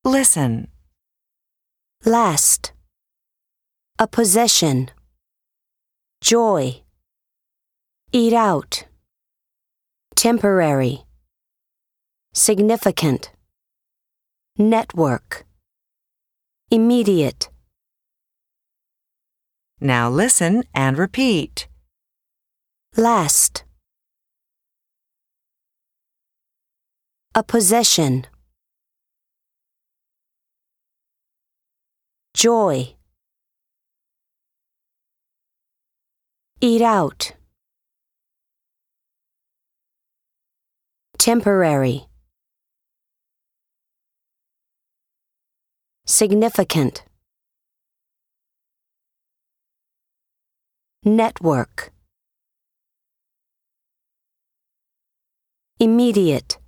Listen. Last. A possession. Joy. Eat out. Temporary. Significant. Network. Immediate. Now listen and repeat. Last. A possession. Joy. Eat out. Temporary. Significant. Network. Immediate.